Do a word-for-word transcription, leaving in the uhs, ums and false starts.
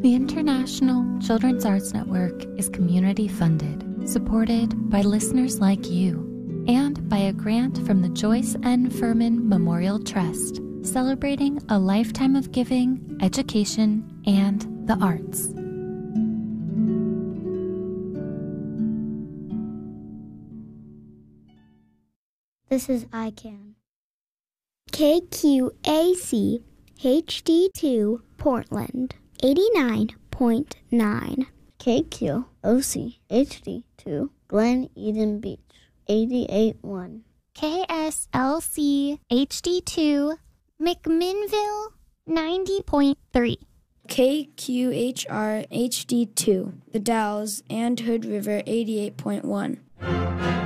The International Children's Arts Network is community funded, supported by listeners like you, and by a grant from the Joyce N. Furman Memorial Trust, celebrating a lifetime of giving, education, and the arts. This is I CAN. K Q A C H D two Portland, eighty-nine point nine. K Q O C H D two Glen Eden Beach, eighty-eight point one. K S L C H D two McMinnville, ninety point three. K Q H R H D two The Dalles and Hood River, eighty-eight point one.